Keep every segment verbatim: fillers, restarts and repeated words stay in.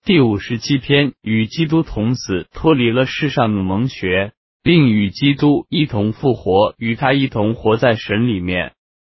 第五十七篇，与基督同死，脱离了世上的蒙学，并与基督一同复活，与他一同活在神里面。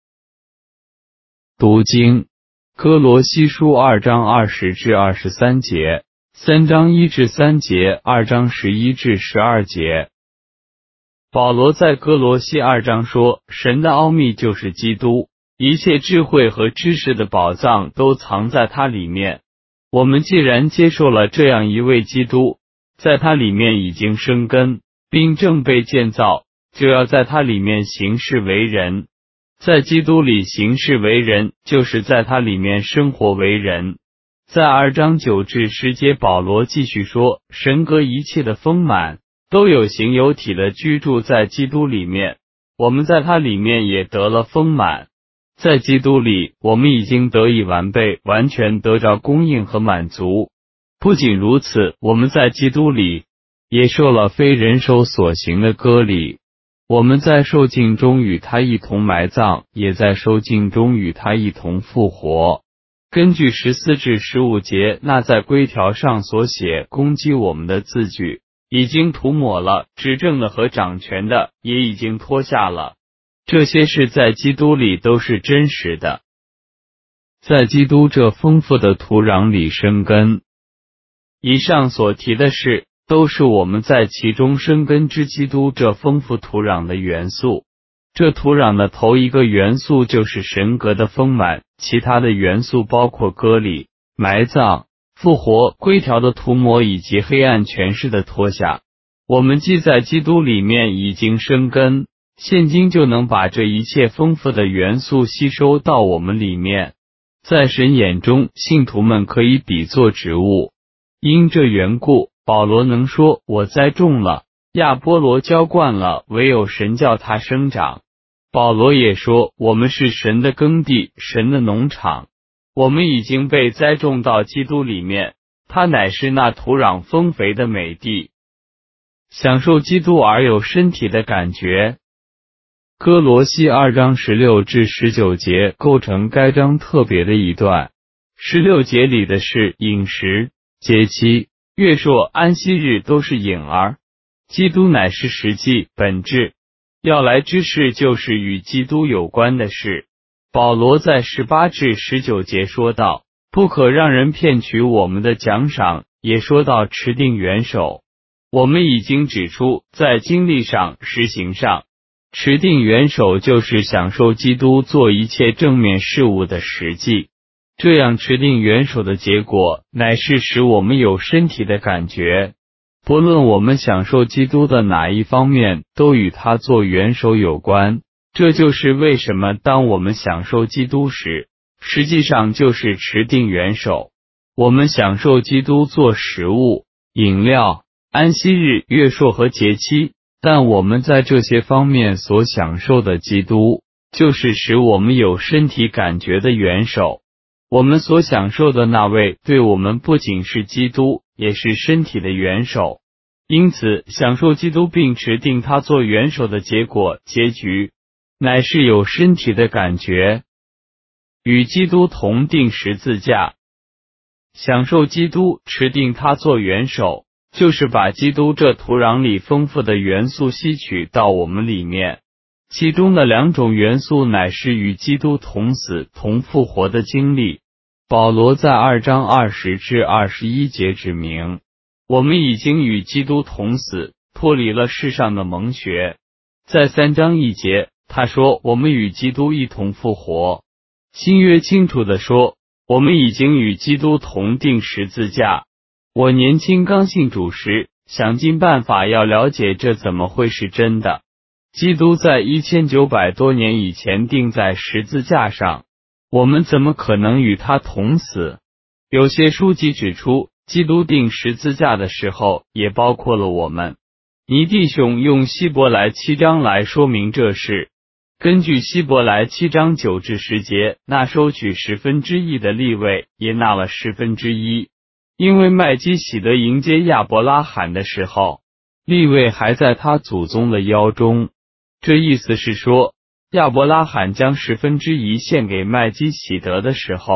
读经，哥罗西书二章二十至二十三节，三章一至三节，二章十一至十二节。保罗在哥罗西二章说，神的奥秘就是基督，一切智慧和知识的宝藏都藏在他里面。我们既然接受了这样一位基督，在他里面已经生根，并正被建造，就要在他里面行事为人。在基督里行事为人，就是在他里面生活为人。在二章九至十节，保罗继续说，神格一切的丰满都有形有体的居住在基督里面，我们在他里面也得了丰满。在基督里，我们已经得以完备，完全得着供应和满足。不仅如此，我们在基督里也受了非人手所行的割礼。我们在受尽中与他一同埋葬，也在受尽中与他一同复活。根据十四至十五节，那在规条上所写攻击我们的字句已经涂抹了，执政的和掌权的也已经脱下了。这些事在基督里都是真实的，在基督这丰富的土壤里生根。以上所提的事都是我们在其中生根之基督这丰富土壤的元素。这土壤的头一个元素就是神格的丰满，其他的元素包括割礼、埋葬、复活、规条的涂抹以及黑暗权势的脱下。我们既在基督里面已经生根，现今就能把这一切丰富的元素吸收到我们里面。在神眼中，信徒们可以比作植物。因这缘故，保罗能说，我栽种了，亚波罗浇灌了，唯有神叫它生长。保罗也说，我们是神的耕地，神的农场。我们已经被栽种到基督里面，他乃是那土壤丰肥的美地。享受基督而有身体的感觉。哥罗西二章十六至十九节构成该章特别的一段。十六节里的是饮食、节期、月朔、安息日都是影儿，基督乃是实际本质。要来之事就是与基督有关的事。保罗在十八至十九节说道，不可让人骗取我们的奖赏，也说到持定元首。我们已经指出，在经历上、实行上，持定元首就是享受基督做一切正面事物的实际。这样持定元首的结果，乃是使我们有身体的感觉。不论我们享受基督的哪一方面，都与他做元首有关。这就是为什么当我们享受基督时，实际上就是持定元首。我们享受基督做食物、饮料、安息日、月朔和节期，但我们在这些方面所享受的基督，就是使我们有身体感觉的元首。我们所享受的那位对我们不仅是基督，也是身体的元首。因此，享受基督并持定他做元首的结果、结局，乃是有身体的感觉。与基督同定十字架，享受基督，持定他做元首，就是把基督这土壤里丰富的元素吸取到我们里面。其中的两种元素乃是与基督同死同复活的经历。保罗在二章二十至二十一节指明，我们已经与基督同死，脱离了世上的蒙学。在三章一节，他说我们与基督一同复活。新约清楚地说，我们已经与基督同定十字架。我年轻刚信主时，想尽办法要了解这怎么会是真的。基督在一千九百多年以前钉在十字架上，我们怎么可能与他同死？有些书籍指出，基督钉十字架的时候也包括了我们。尼弟兄用希伯来七章来说明这事。根据希伯来七章九至十节，那收取十分之一的利未也纳了十分之一，因为麦基洗德迎接亚伯拉罕的时候，利未还在他祖宗的腰中。这意思是说，亚伯拉罕将十分之一献给麦基洗德的时候，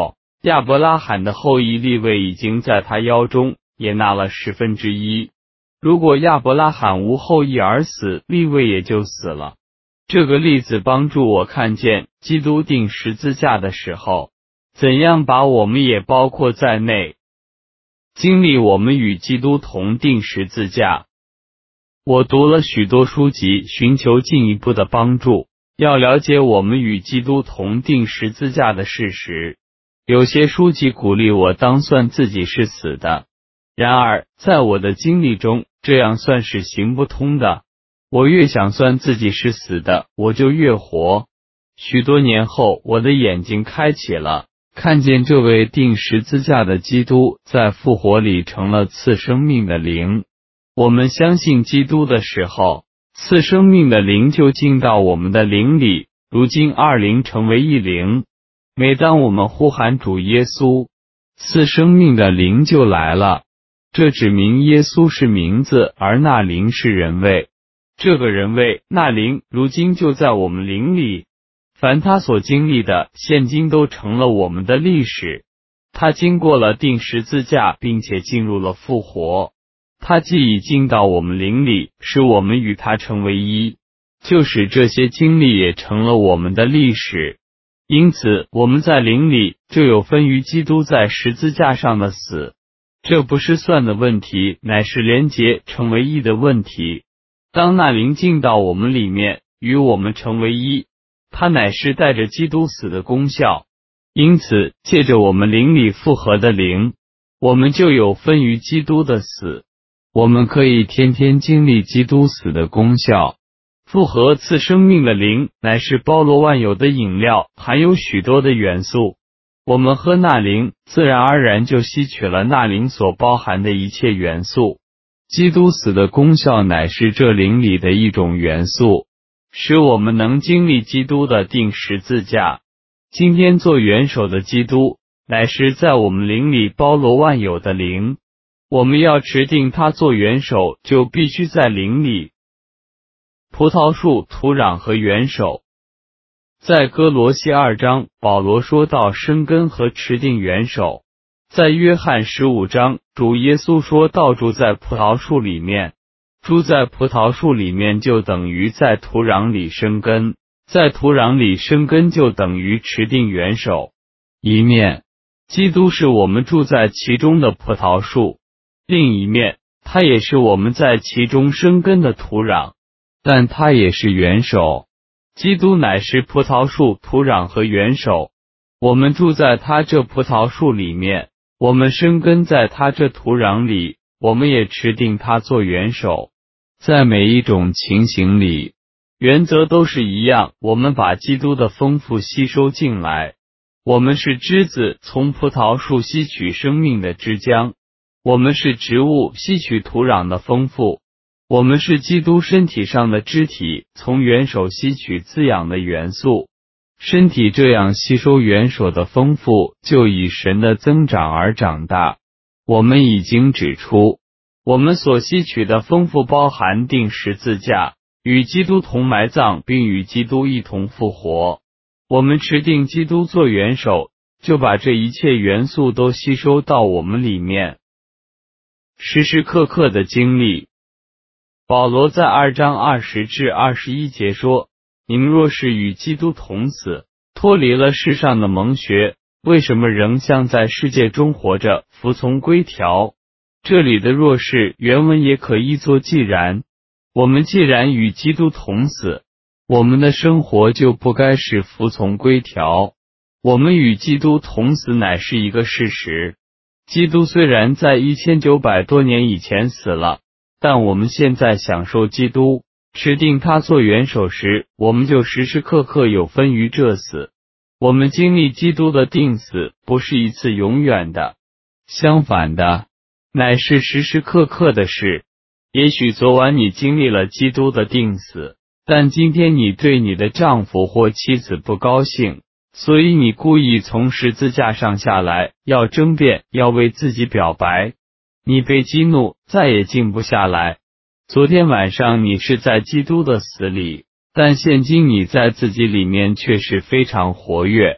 亚伯拉罕的后裔利未已经在他腰中也纳了十分之一。如果亚伯拉罕无后裔而死，利未也就死了。这个例子帮助我看见基督钉十字架的时候，怎样把我们也包括在内，经历我们与基督同钉十字架。我读了许多书籍，寻求进一步的帮助，要了解我们与基督同钉十字架的事实。有些书籍鼓励我当算自己是死的，然而在我的经历中，这样算是行不通的。我越想算自己是死的，我就越活。许多年后，我的眼睛开启了，看见这位钉十字架的基督在复活里成了赐生命的灵。我们相信基督的时候，赐生命的灵就进到我们的灵里，如今二灵成为一灵。每当我们呼喊主耶稣，赐生命的灵就来了。这指明耶稣是名字，而那灵是人位。这个人位，那灵，如今就在我们灵里。凡他所经历的，现今都成了我们的历史。他经过了钉十字架，并且进入了复活。他既已进到我们灵里，使我们与他成为一，就使这些经历也成了我们的历史。因此，我们在灵里就有分于基督在十字架上的死。这不是算的问题，乃是连结成为一的问题。当那灵进到我们里面，与我们成为一，它乃是带着基督死的功效。因此，借着我们灵里复合的灵，我们就有分于基督的死。我们可以天天经历基督死的功效。复活赐生命的灵乃是包罗万有的饮料，含有许多的元素。我们喝那灵，自然而然就吸取了那灵所包含的一切元素。基督死的功效乃是这灵里的一种元素，使我们能经历基督的钉十字架。今天做元首的基督，乃是在我们灵里包罗万有的灵。我们要持定他做元首，就必须在灵里。葡萄树、土壤和元首。在哥罗西二章，保罗说到生根和持定元首。在约翰十五章，主耶稣说到住在葡萄树里面，住在葡萄树里面就等于在土壤里生根，在土壤里生根就等于持定元首。一面，基督是我们住在其中的葡萄树；另一面，他也是我们在其中生根的土壤，但他也是元首。基督乃是葡萄树、土壤和元首。我们住在他这葡萄树里面，我们生根在他这土壤里，我们也持定他做元首。在每一种情形里，原则都是一样，我们把基督的丰富吸收进来。我们是枝子，从葡萄树吸取生命的汁浆；我们是植物，吸取土壤的丰富；我们是基督身体上的肢体，从元首吸取滋养的元素。身体这样吸收元首的丰富，就以神的增长而长大。我们已经指出，我们所吸取的丰富包含钉十字架，与基督同埋葬，并与基督一同复活。我们持定基督做元首，就把这一切元素都吸收到我们里面。时时刻刻的经历。保罗在二章二十至二十一节说，你们若是与基督同死，脱离了世上的蒙学，为什么仍像在世界中活着，服从规条？这里的若是原文也可译作既然。我们既然与基督同死，我们的生活就不该是服从规条。我们与基督同死乃是一个事实。基督虽然在一千九百多年以前死了，但我们现在享受基督，持定他做元首时，我们就时时刻刻有分于这死。我们经历基督的定死，不是一次永远的，相反的，乃是时时刻刻的事。也许昨晚你经历了基督的定死，但今天你对你的丈夫或妻子不高兴，所以你故意从十字架上下来，要争辩，要为自己表白。你被激怒，再也静不下来。昨天晚上你是在基督的死里，但现今你在自己里面却是非常活跃。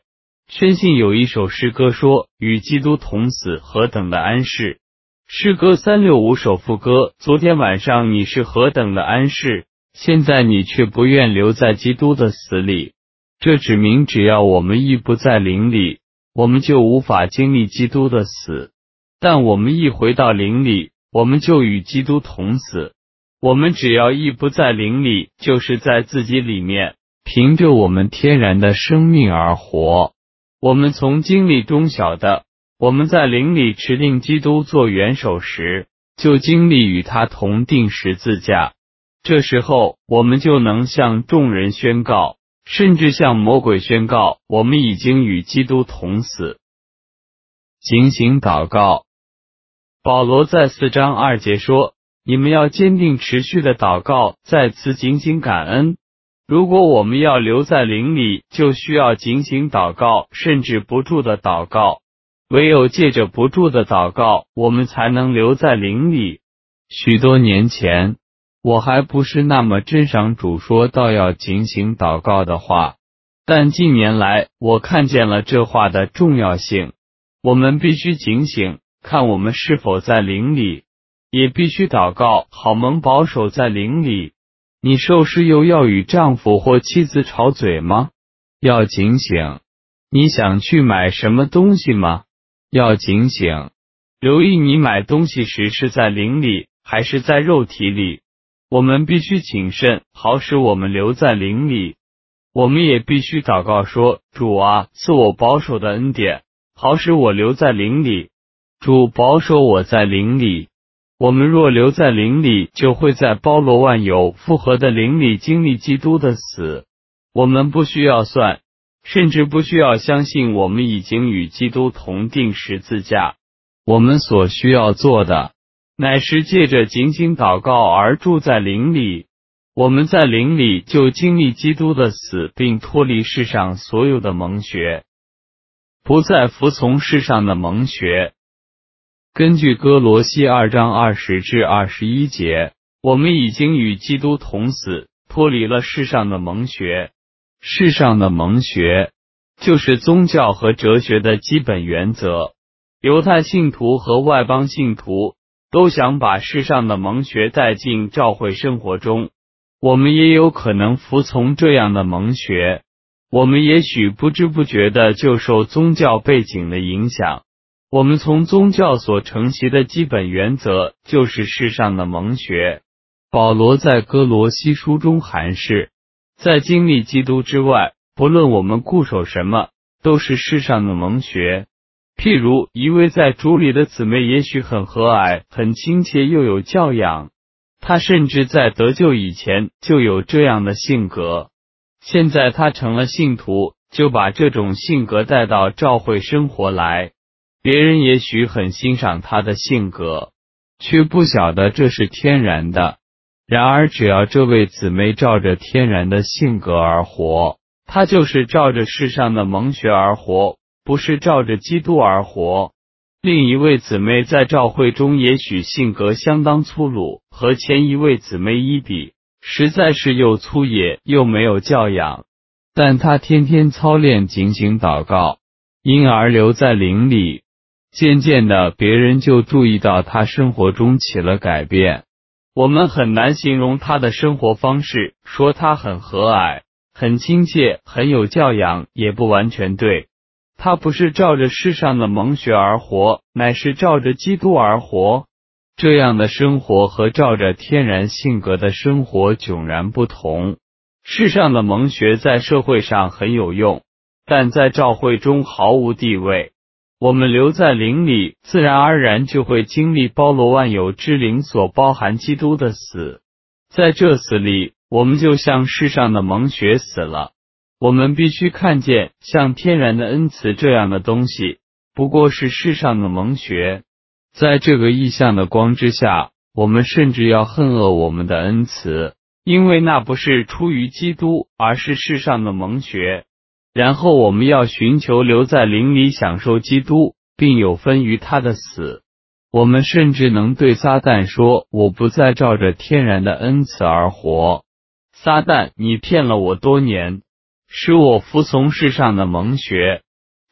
深信有一首诗歌说，与基督同死，何等的安适。诗歌三六五首副歌，昨天晚上你是何等的安适，现在你却不愿留在基督的死里。这指明只要我们一不在灵里，我们就无法经历基督的死。但我们一回到灵里，我们就与基督同死。我们只要一不在灵里，就是在自己里面，凭着我们天然的生命而活。我们从经历中晓得，我们在灵里持定基督做元首时，就经历与他同定十字架。这时候，我们就能向众人宣告，甚至向魔鬼宣告，我们已经与基督同死。警醒祷告。保罗在四章二节说，你们要坚定持续的祷告，在此警醒感恩。如果我们要留在灵里，就需要警醒祷告，甚至不住的祷告。唯有借着不住的祷告，我们才能留在灵里。许多年前，我还不是那么珍赏主说到要警醒祷告的话，但近年来我看见了这话的重要性。我们必须警醒，看我们是否在灵里，也必须祷告，好蒙保守在灵里。你受事又要与丈夫或妻子吵嘴吗？要警醒。你想去买什么东西吗？要警醒。留意你买东西时是在灵里，还是在肉体里。我们必须谨慎，好使我们留在灵里。我们也必须祷告说，主啊，赐我保守的恩典，好使我留在灵里。主保守我在灵里。我们若留在灵里，就会在包罗万有复合的灵里经历基督的死。我们不需要算，甚至不需要相信我们已经与基督同定十字架。我们所需要做的，乃是借着警醒祷告而住在灵里。我们在灵里就经历基督的死，并脱离世上所有的蒙学，不再服从世上的蒙学。根据哥罗西二章二十至二十一节，我们已经与基督同死，脱离了世上的蒙学。世上的蒙学就是宗教和哲学的基本原则。犹太信徒和外邦信徒都想把世上的蒙学带进教会生活中。我们也有可能服从这样的蒙学。我们也许不知不觉地就受宗教背景的影响。我们从宗教所承袭的基本原则就是世上的蒙学。保罗在哥罗西书中函示，在经历基督之外，不论我们固守什么，都是世上的蒙学。譬如一位在主里的姊妹也许很和蔼，很亲切，又有教养，她甚至在得救以前就有这样的性格。现在她成了信徒，就把这种性格带到教会生活来。别人也许很欣赏他的性格，却不晓得这是天然的。然而只要这位姊妹照着天然的性格而活，她就是照着世上的蒙学而活，不是照着基督而活。另一位姊妹在教会中也许性格相当粗鲁，和前一位姊妹一比，实在是又粗野又没有教养，但她天天操练警醒祷告，因而留在灵里。渐渐的，别人就注意到他生活中起了改变。我们很难形容他的生活方式，说他很和蔼、很亲切、很有教养，也不完全对。他不是照着世上的蒙学而活，乃是照着基督而活。这样的生活和照着天然性格的生活迥然不同。世上的蒙学在社会上很有用，但在教会中毫无地位。我们留在灵里，自然而然就会经历包罗万有之灵所包含基督的死。在这死里，我们就像世上的蒙学死了。我们必须看见像天然的恩慈这样的东西，不过是世上的蒙学。在这个异象的光之下，我们甚至要恨恶我们的恩慈，因为那不是出于基督，而是世上的蒙学。然后我们要寻求留在灵里享受基督，并有分于他的死。我们甚至能对撒旦说，我不再照着天然的恩慈而活。撒旦，你骗了我多年，使我服从世上的蒙学。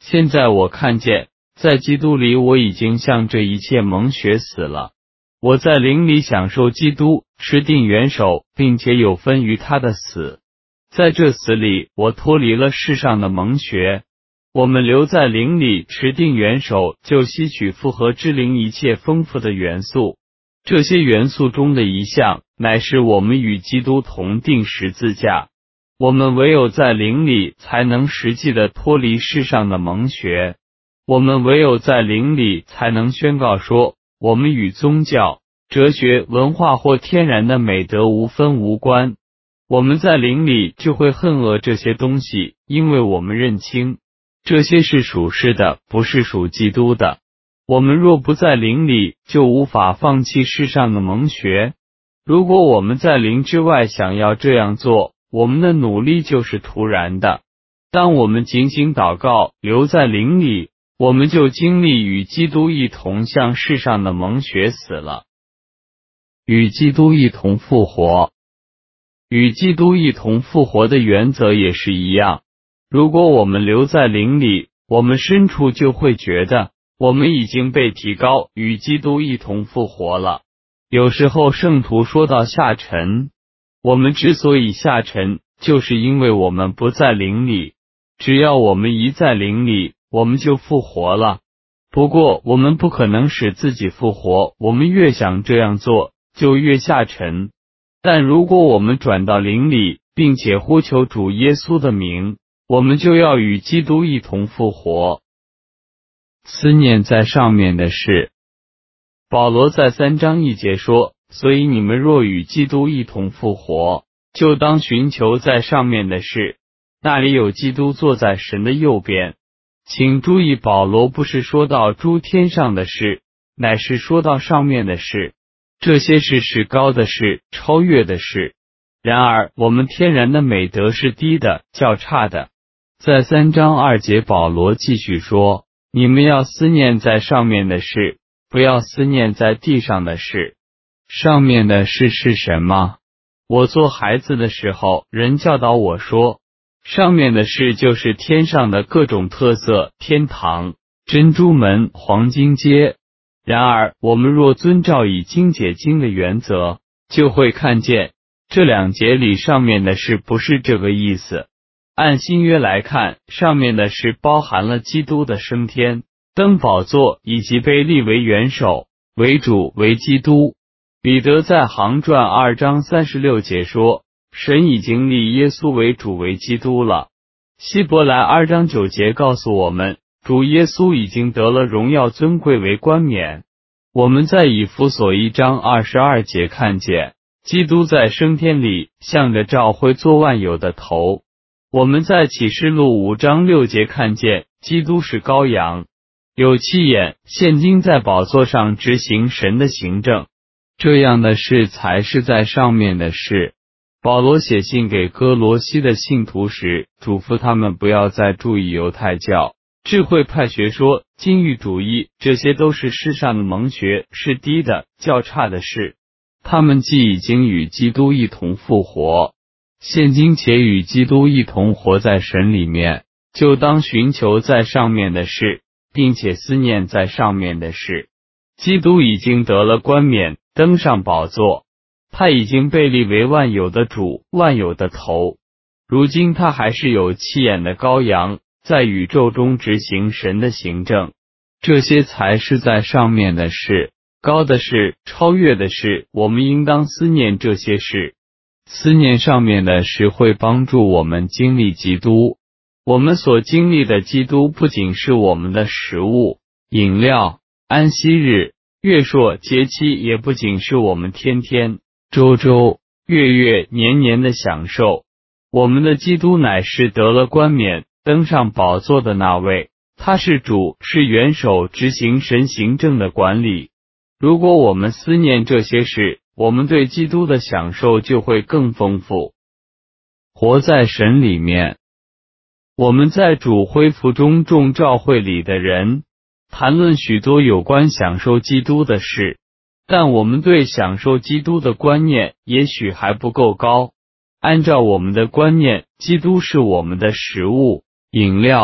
现在我看见，在基督里我已经向这一切蒙血死了。我在灵里享受基督，持定元首，并且有分于他的死。在这死里，我脱离了世上的蒙学。我们留在灵里持定元首，就吸取复合之灵一切丰富的元素。这些元素中的一项，乃是我们与基督同定十字架。我们唯有在灵里，才能实际的脱离世上的蒙学。我们唯有在灵里，才能宣告说，我们与宗教、哲学、文化或天然的美德无分无关。我们在灵里就会恨恶这些东西，因为我们认清这些是属世的，不是属基督的。我们若不在灵里，就无法放弃世上的蒙学。如果我们在灵之外想要这样做，我们的努力就是徒然的。当我们警醒祷告，留在灵里，我们就经历与基督一同向世上的蒙学死了，与基督一同复活。与基督一同复活的原则也是一样。如果我们留在灵里，我们深处就会觉得我们已经被提高，与基督一同复活了。有时候圣徒说到下沉，我们之所以下沉，就是因为我们不在灵里。只要我们一在灵里，我们就复活了。不过我们不可能使自己复活，我们越想这样做，就越下沉。但如果我们转到灵里，并且呼求主耶稣的名，我们就要与基督一同复活。思念在上面的事。保罗在三章一节说，所以你们若与基督一同复活，就当寻求在上面的事，那里有基督坐在神的右边。请注意，保罗不是说到诸天上的事，乃是说到上面的事。这些事是高的事，超越的事。然而我们天然的美德是低的，较差的。在三章二节，保罗继续说，你们要思念在上面的事，不要思念在地上的事。上面的事是什么？我做孩子的时候，人教导我说，上面的事就是天上的各种特色，天堂、珍珠门、黄金街。然而我们若遵照以经解经的原则，就会看见这两节里上面的事不是这个意思。按新约来看，上面的事包含了基督的升天、登宝座以及被立为元首、为主、为基督。彼得在行传二章三十六节说，神已经立耶稣为主为基督了。希伯来二章九节告诉我们，主耶稣已经得了荣耀尊贵为冠冕。我们在以弗所一章二十二节看见，基督在升天里向着教会做万有的头。我们在启示录五章六节看见，基督是羔羊，有七眼，现今在宝座上执行神的行政。这样的事才是在上面的事。保罗写信给哥罗西的信徒时，嘱咐他们不要再注意犹太教、智慧派学说、禁欲主义，这些都是世上的蒙学，是低的、较差的事。他们既已经与基督一同复活，现今且与基督一同活在神里面，就当寻求在上面的事，并且思念在上面的事。基督已经得了冠冕，登上宝座，他已经被立为万有的主，万有的头。如今他还是有七眼的羔羊，在宇宙中执行神的行政。这些才是在上面的事，高的事，超越的事。我们应当思念这些事。思念上面的事会帮助我们经历基督。我们所经历的基督不仅是我们的食物、饮料、安息日、月朔节期，也不仅是我们天天、周周、月月、年年的享受。我们的基督乃是得了冠冕、登上宝座的那位，他是主，是元首，执行神行政的管理。如果我们思念这些事，我们对基督的享受就会更丰富。活在神里面。我们在主恢复中众召会里的人谈论许多有关享受基督的事，但我们对享受基督的观念也许还不够高。按照我们的观念，基督是我们的食物、饮料、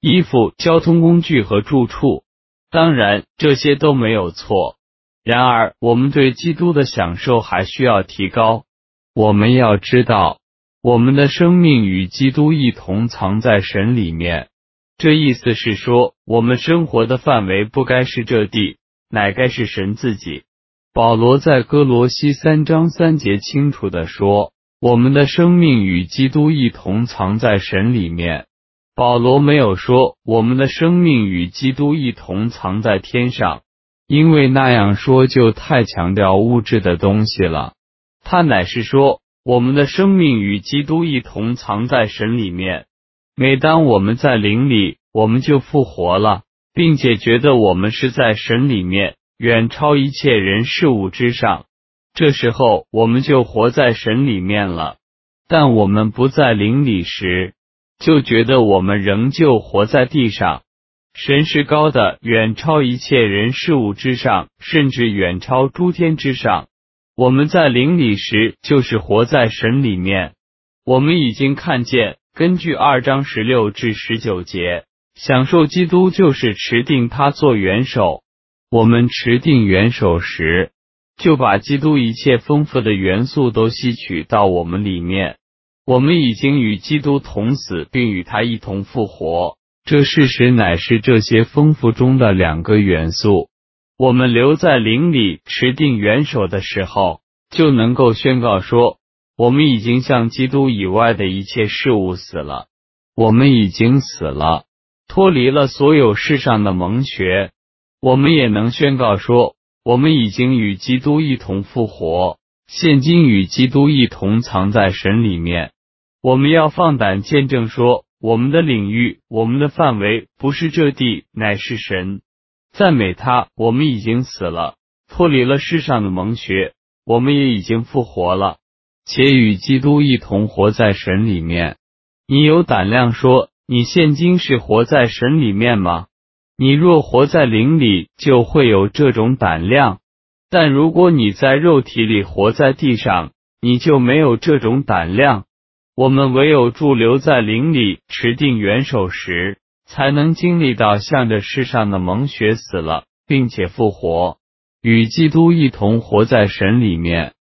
衣服、交通工具和住处。当然，这些都没有错。然而，我们对基督的享受还需要提高。我们要知道，我们的生命与基督一同藏在神里面。这意思是说，我们生活的范围不该是这地，乃该是神自己。保罗在哥罗西三章三节清楚地说，我们的生命与基督一同藏在神里面。保罗没有说我们的生命与基督一同藏在天上，因为那样说就太强调物质的东西了。他乃是说，我们的生命与基督一同藏在神里面。每当我们在灵里，我们就复活了，并且觉得我们是在神里面，远超一切人事物之上。这时候我们就活在神里面了。但我们不在灵里时，就觉得我们仍旧活在地上。神是高的，远超一切人事物之上，甚至远超诸天之上。我们在灵里时，就是活在神里面。我们已经看见，根据二章十六至十九节，享受基督就是持定他做元首。我们持定元首时，就把基督一切丰富的元素都吸取到我们里面。我们已经与基督同死，并与他一同复活。这事实乃是这些丰富中的两个元素。我们留在灵里持定元首的时候，就能够宣告说，我们已经向基督以外的一切事物死了。我们已经死了，脱离了所有世上的蒙学。我们也能宣告说，我们已经与基督一同复活，现今与基督一同藏在神里面。我们要放胆见证说，我们的领域，我们的范围不是这地，乃是神。赞美他，我们已经死了，脱离了世上的蒙学，我们也已经复活了，且与基督一同活在神里面。你有胆量说，你现今是活在神里面吗？你若活在灵里，就会有这种胆量。但如果你在肉体里活在地上，你就没有这种胆量。我们唯有驻留在灵里，持定元首时，才能经历到向着世上的蒙学死了，并且复活，与基督一同活在神里面。